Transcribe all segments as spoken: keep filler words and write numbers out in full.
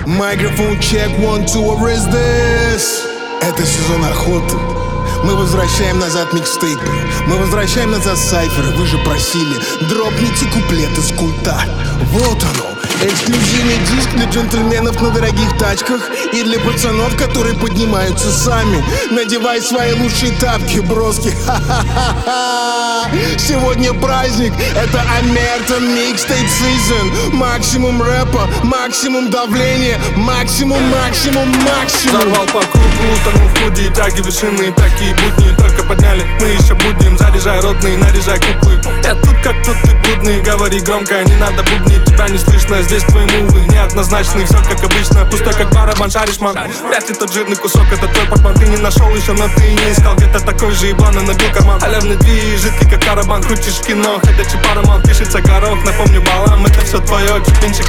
Microphone check, one, two, what is this? Это сезон охоты. Мы возвращаем назад микстейпы, мы возвращаем назад сайферы. Вы же просили, дропните куплеты с культа. Вот оно, эксклюзивный диск для джентльменов на дорогих тачках и для пацанов, которые поднимаются сами. Надевай свои лучшие тапки, броски. Ха-ха-ха-ха. Сегодня праздник, это Омертон Mixtape Season. Максимум рэпа, максимум давления, максимум, максимум, максимум. Взорвал по кругу, утонул в худи, тяги вершины, такие будни только подняли. Мы еще будем, заряжай родные, наряжай куклы. Я тут как тут ты будный, говори громко, не надо бубнить. Тебя не слышно, здесь твои мувы неоднозначные. Все как обычно, пустой как барабан, шаришь, ман. Вряд ли тот жирный кусок, это твой портман. Ты не нашел еще, но ты и не искал. Где-то такой же еблан и набил карман. Халявный движ, жидкий как карабан. Крутишь кино, ходячий парамон. Пишется горох, напомню балам. Это все твое, чупинчик.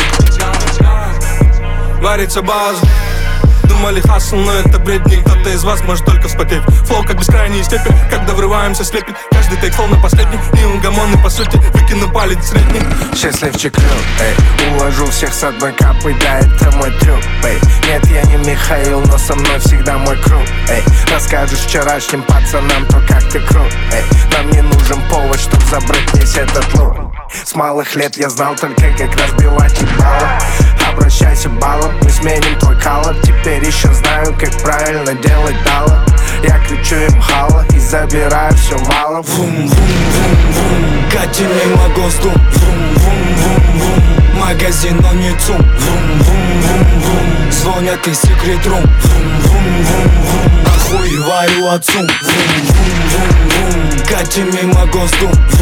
Варится база. Думали хасл, но это бредни. Кто-то из вас может только вспотеть. Флоу как бескрайний степень, когда врываемся слепит. Каждый тейк флоу на последний. Неугомонный по сути, выкину палец средний. Счастливчик крыл, эй, уложу всех с одной капой, да, это мой трюк, эй. Нет, я не Михаил, но со мной всегда мой круг, эй. Расскажешь вчерашним пацанам то, как ты крут, эй. Нам не нужен повод, чтоб забрать весь этот лук. С малых лет я знал только, как разбивать ебало. Обращайся баллом, мы сменим твой колор. Теперь еще знаю, как правильно делать дало. Я кричу им хала и забираю все мало. Вум-вум-вум-вум, катим мимо ГОСТу. Вум-вум-вум-вум, магазин, но не ЦУМ. Вум-вум-вум-вум, звонят из секрет-рум. Вум-вум-вум-вум, охуеваю от ЦУМ. Вум-вум-вум-вум, катим мимо ГОСТу.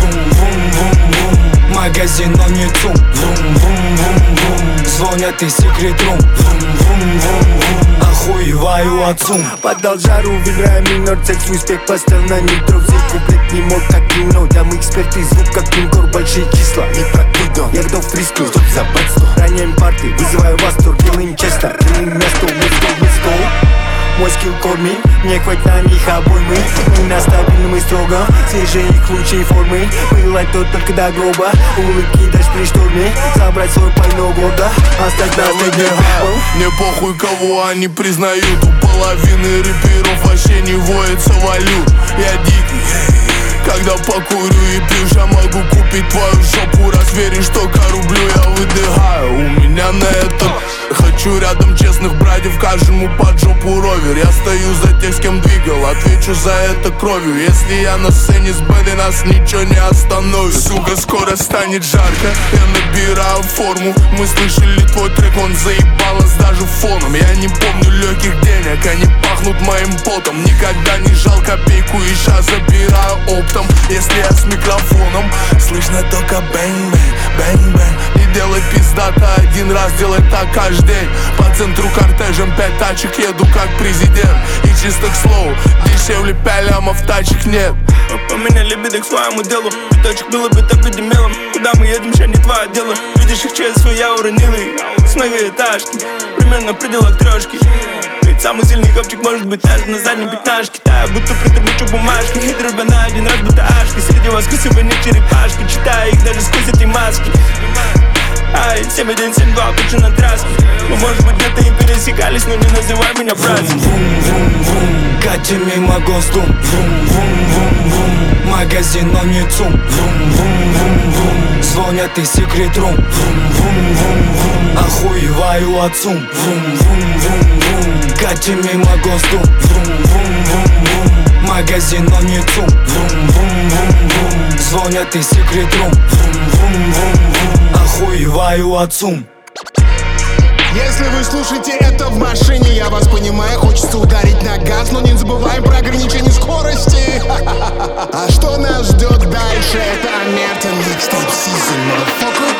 Вум-вум-вум-вум, магазин, но не ЦУМ. Вум-вум-вум-вум, звонят из секрет-рум. Вум-вум-вум-вум, охуеваю от ЦУМ. Поддал жару, выбирая минор, цель свой успех поставил на нитро. Взять куплет не мог, как кино. Там эксперты, звук как пинкор, большие числа. Не прокидон, я готов к риску, чтоб забрать сто. Роняем парты, вызываю восторг, делаем честно. Делаем место, let's go, let's go. Мой скилл корми, мне хватит на них обоймы. Мы на стабильном и строго, свежие их лучшие формы. Пылать тут только до гроба, улыбки дашь при шторме. Забрать свой пального года, оставь нас на дне. Мне похуй, кого они признают. У половины рэперов вообще не воется валют. Я дикий, когда покурю и пью, я могу купить твою жопу. Раз веришь только рублю, я выдыхаю. У меня на это хочу рядом честных братьев, каждому под жопу ровер. Я стою за тех, с кем двигал, отвечу за это кровью. Если я на сцене с Бэдой, нас ничего не остановит. Сука, скоро станет жарко, я набираю форму. Мы слышали твой трек, он заебал нас даже фоном. Я не помню легких денег, они пахнут моим потом. Никогда не жал копейку и щас забираю оптом. Если я с микрофоном, слышно только бэнг-бэнг, бэнг-бэнг. Не делай пиздата один раз, делай так каждый день. По центру кортежем пять тачек еду как президент. И чистых слов, дешевле пять лямов тачек нет. Поменяли беды к своему делу. Пяточек было бы так мелом. Куда мы едем, ща не твое дело. Видишь их через свой, я уронил их. С многоэтажки, примерно в пределах трешки. Ведь самый сильный копчик может быть даже на заднем пятнашке. Таю, будто притормочу бумажки. И дробя на один раз, будто ашки. Среди вас красивые черепашки. Читаю их даже сквозь эти маски. Ай, семь один семь два, пучу на траске. Мы, может быть, где-то и пересекались, но не называй меня братом. Вум-вум-вум, катим мимо ГОСТу. Вум-вум-вум-вум, магазин, но не ЦУМ. Вум-вум-вум-вум, звонят из секрет-рум. Вум-вум-вум-вум, охуеваю от ЦУМ. Вум-вум-вум-вум, катим мимо ГОСТу. Вум-вум-вум-вум, магазин, но не ЦУМ. Вум-вум-вум-вум, звонят из секрет-рум. Вум-вум-вум-вум, охуеваю от ЦУМ. Если вы слушаете это в машине, я вас понимаю, хочется ударить на газ, но не забываем про ограничение скорости. А что нас ждет дальше? Это Омертон Mixtape Season, motherfucker.